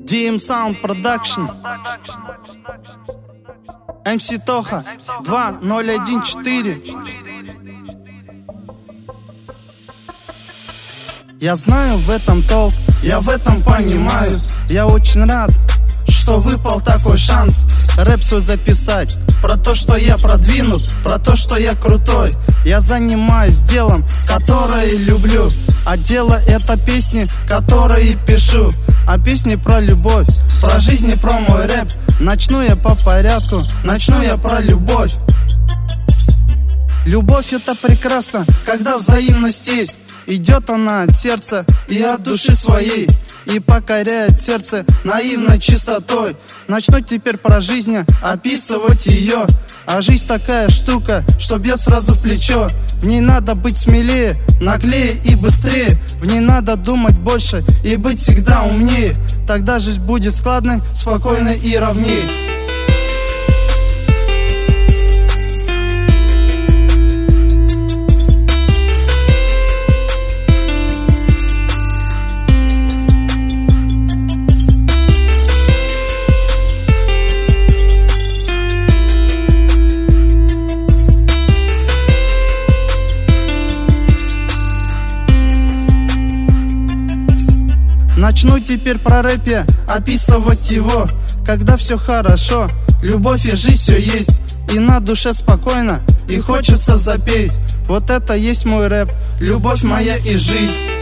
DM Sound Production, MC Тоха 2014. Я знаю в этом толк, я в этом понимаю. Я очень рад, что выпал такой шанс рэп свой записать. Про то, что я продвинут, про то, что я крутой. Я занимаюсь делом, которое люблю. А дело это песни, которые пишу. А песни про любовь, про жизнь и про мой рэп. Начну я по порядку, начну я про любовь. Любовь это прекрасно, когда взаимность есть. Идет она от сердца и от души своей, и покоряет сердце наивной чистотой. Начну теперь про жизнь описывать ее. А жизнь такая штука, что бьет сразу в плечо. В ней надо быть смелее, наглее и быстрее. В ней надо думать больше и быть всегда умнее. Тогда жизнь будет складной, спокойной и ровнее. Начну теперь про рэп я описывать его. Когда все хорошо, любовь и жизнь все есть, и на душе спокойно, и хочется запеть. Вот это есть мой рэп, любовь моя и жизнь.